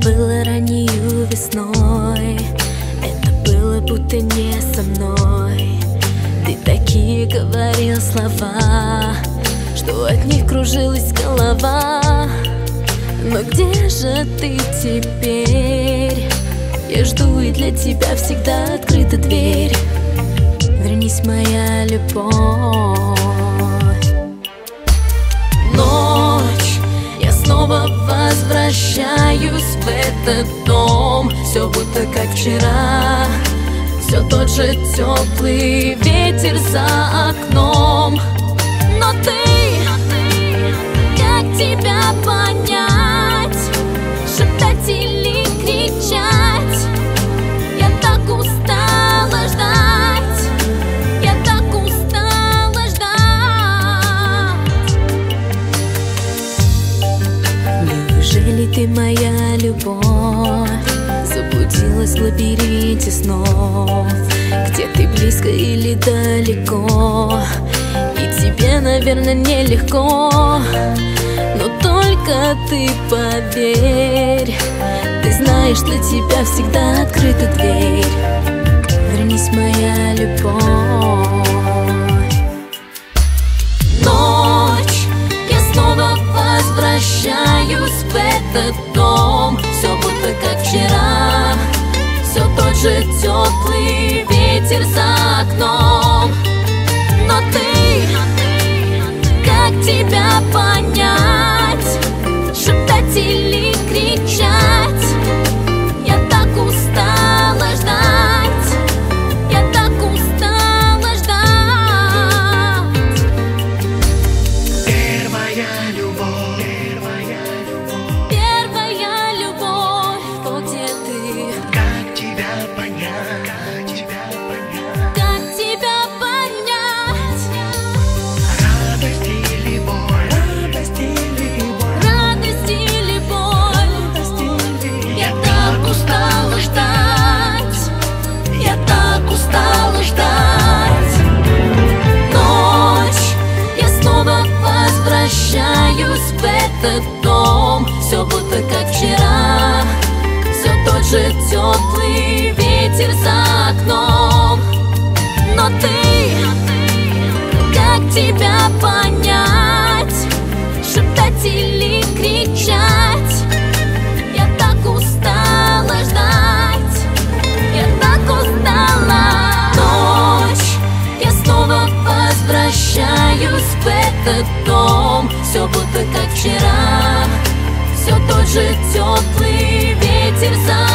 было раннею весной, это было будто не со мной. Ты такие говорил слова, что от них кружилась голова. Но где же ты теперь? Я жду, и для тебя всегда открыта дверь. Вернись, моя любовь. Ночь, я снова возвращаюсь в этот дом. Все будто как вчера, все тот же теплый ветер за окном. Но ты, как тебя понять? Шептать или кричать? Я так устала ждать, я так устала ждать. Неужели ты моя любовь? Заблудилась в лабиринте снов, где ты близко или далеко, и тебе, наверное, нелегко. Но только ты поверь, ты знаешь, для тебя всегда открыта дверь. Вернись, моя любовь. Ночь, я снова возвращаюсь в этот дом. Все будто как вчера, все тот же теплый ветер за окном. Но ты, как тебя понять? Шептать или кричать? Я так устала ждать, я так устала ждать. Первая любовь, первая любовь, вот где ты? как тебя понять, как тебя понять? Как тебя понять? Радость или боль, радость или боль, Радость или боль? радость или Я так устала ждать, я так устала ждать. Ночь, я снова возвращаюсь в этот дом. Все будто как вчера, все тот же теплый ветер за окном. Но ты, как тебя понять? Шептать или кричать? Я так устала ждать, я так устала. Ночь, я снова возвращаюсь в этот дом. Все будто как вчера, все тот же теплый ветер за